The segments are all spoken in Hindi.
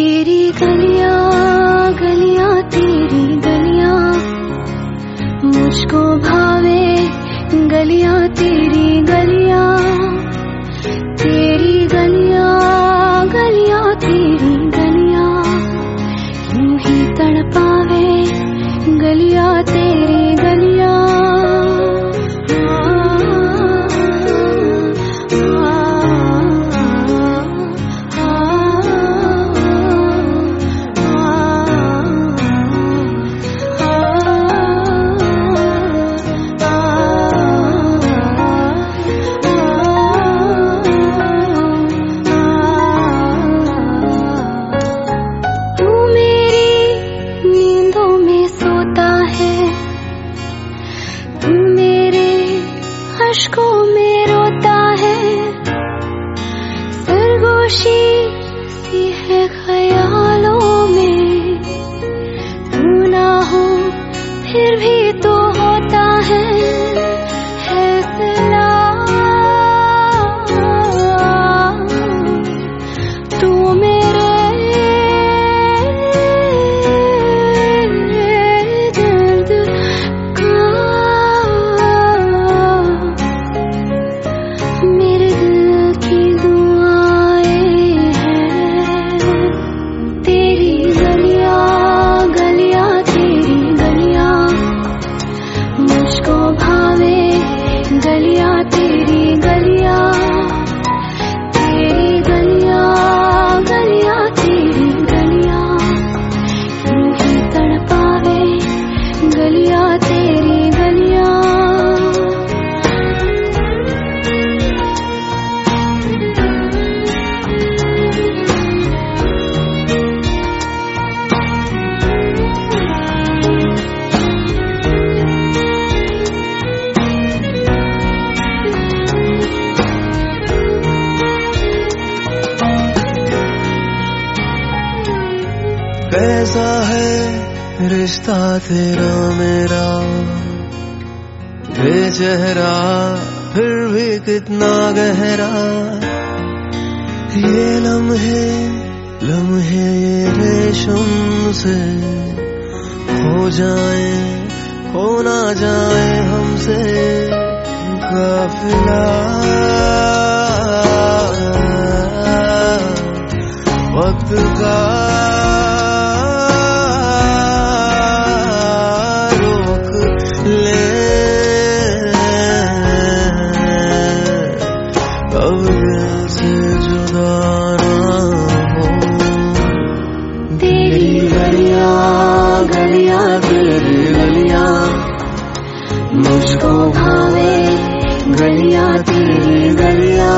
तेरी गलियां गलियां तेरी गलियां मुझको भावे, गलियां तेरी गलियां, तेरी गलियां गलियां तेरी गलियां यूं ही तड़पावे, गलियां तेरी गलियां। अश्कों में रोता है, सरगोशी सी है ख्यालों में, तू ना हो फिर भी तो होता है सिला। तू मेरे दर्द का, मेरे दिल की दुआएं हैं। तेरी गलियां गलियां तेरी गलियां मुझको भावे, गलियां तेरी गलियां, तेरी गलियां गलियां तेरी गलियां यूं ही तड़पावे, गलियां तेरी गलियां। कैसा है रिश्ता तेरा मेरा, बेचेहरा फिर भी कितना गहरा, ये लम्हे लम्हे ये रेशम से हो जाए, हो ना जाए हमसे काफिला। वक्त का गलियां तेरी गलियां मुझको भावे, गलियां तेरी गलियां,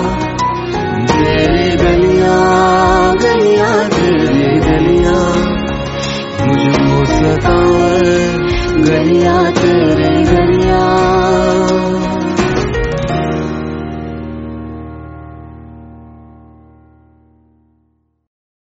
तेरी गलियां गलियां तेरी गलियां मुझको सताए, गलियां तेरी